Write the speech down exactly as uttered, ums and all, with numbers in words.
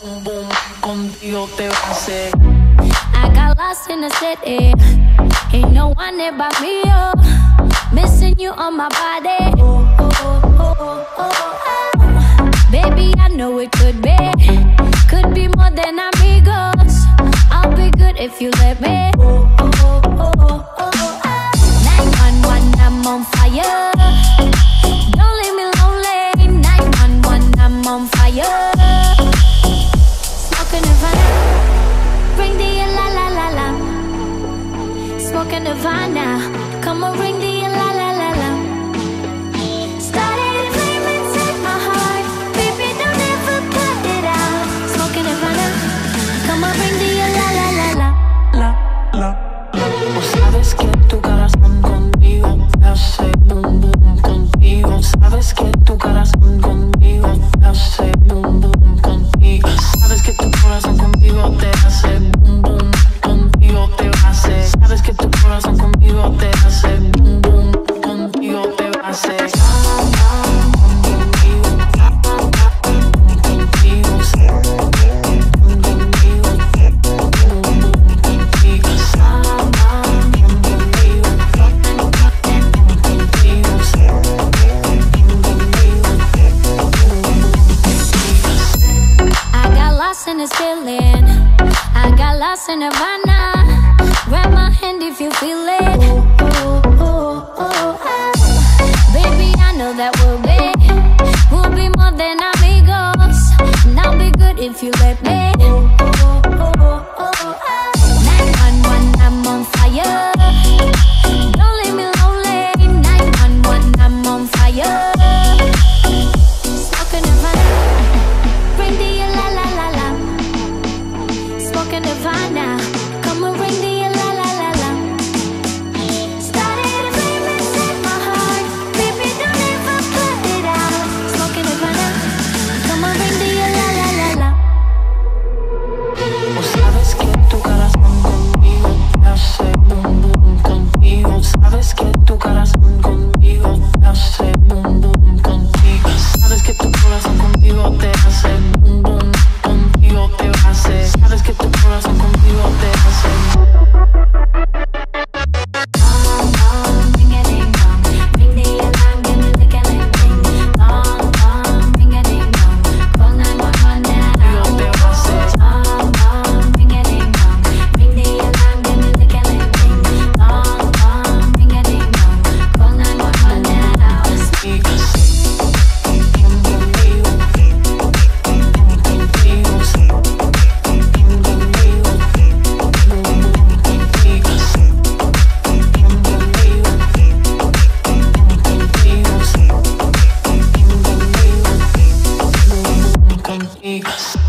boom, boom, contigo te va a hacer. I got lost in the city, ain't no one there but me, oh. Missing you on my body, oh, oh, oh, oh, oh, oh. Baby, I know it could be, could be more than amigos. I'll be good if you let me, oh, oh, oh, oh, oh, oh. nine one one, I'm on fire. Don't leave me lonely. nine one one, I'm on fire. Smoking Nirvana, ring the la la la la. Smoking Nirvana, come on, ring the la la la la. Started a flame inside my heart, baby, don't ever put it out. Smoking Nirvana, come on, ring the la la la la. La, la. Vos sabes que tu corazón conmigo te hace boom, boom, contigo. Sabes que tu corazón conmigo te hace boom, boom, contigo. Sabes que tu corazón conmigo te hace boom, boom, contigo te va a hacer. Sabes que tu corazón conmigo te hace boom, boom, contigo te va a hacer. In this feeling, I got lost in Nirvana. Grab my hand if you feel it. Oh, oh, oh, oh, oh. Baby, I know that we'll be, we'll be more than amigos. And I'll be good if you let me. Oh, oh, oh, oh, oh, oh. nine one one, I'm on fire. Don't leave me lonely. nine one one, I'm on fire. Smoking Nirvana, bring the la la la la. Smoking Nirvana, come and ring the la la la la. Started a flame inside my heart, baby, don't ever put it out. Smoking Nirvana, come and ring the la la la la. Vos sabes que tu corazón conmigo te hace boom, boom, contigo. Sabes que tu corazón conmigo te hace boom, boom, contigo. Sabes que tu corazón conmigo te hace boom, boom, contigo te va a hacer. Sabes que tu corazón conmigo te hace. Contigo.